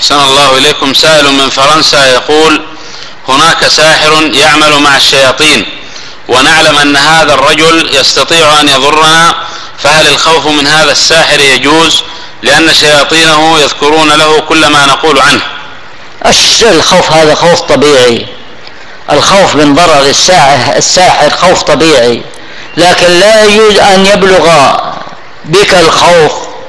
أحسن الله إليكم. سائل من فرنسا يقول: هناك ساحر يعمل مع الشياطين ونعلم أن هذا الرجل يستطيع أن يضرنا، فهل الخوف من هذا الساحر يجوز لأن شياطينه يذكرون له كل ما نقول عنه؟ الخوف هذا خوف طبيعي، الخوف من ضرر الساحر خوف طبيعي، لكن لا يجوز أن يبلغ بك الخوف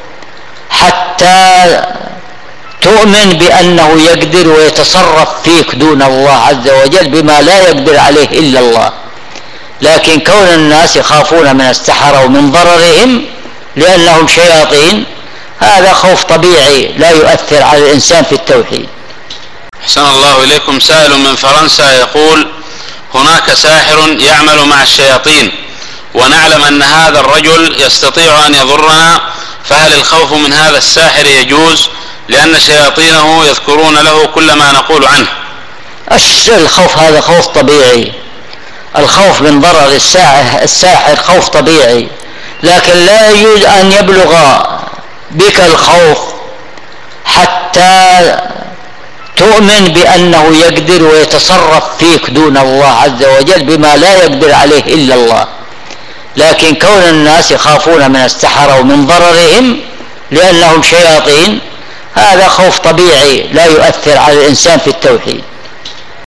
حتى تؤمن بأنه يقدر ويتصرف فيك دون الله عز وجل بما لا يقدر عليه إلا الله. لكن كون الناس يخافون من السحرة ومن ضررهم لأنهم شياطين هذا خوف طبيعي لا يؤثر على الإنسان في التوحيد. أحسن الله إليكم. سائل من فرنسا يقول: هناك ساحر يعمل مع الشياطين ونعلم أن هذا الرجل يستطيع أن يضرنا، فهل الخوف من هذا الساحر يجوز لأن شياطينه يذكرون له كل ما نقول عنه؟ الخوف هذا خوف طبيعي، الخوف من ضرر الساحر خوف طبيعي، لكن لا يجوز أن يبلغ بك الخوف حتى تؤمن بأنه يقدر ويتصرف فيك دون الله عز وجل بما لا يقدر عليه إلا الله. لكن كون الناس يخافون من السحرة ومن ضررهم لأنهم شياطين هذا خوف طبيعي لا يؤثر على الإنسان في التوحيد.